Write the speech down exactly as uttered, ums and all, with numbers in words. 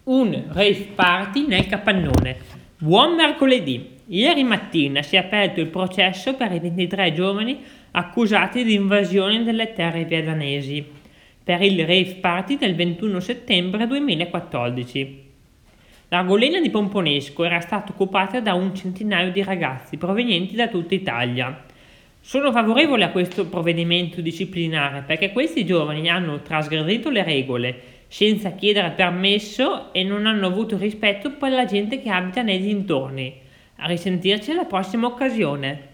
Un rave party nel capannone. Buon mercoledì! Ieri mattina si è aperto il processo per i ventitré giovani accusati di invasione delle terre vietnamesi per il rave party del ventuno settembre duemilaquattordici. La golena di Pomponesco era stata occupata da un centinaio di ragazzi provenienti da tutta Italia. Sono favorevole a questo provvedimento disciplinare perché questi giovani hanno trasgredito le regole senza chiedere permesso e non hanno avuto rispetto per la gente che abita nei dintorni. A risentirci alla prossima occasione.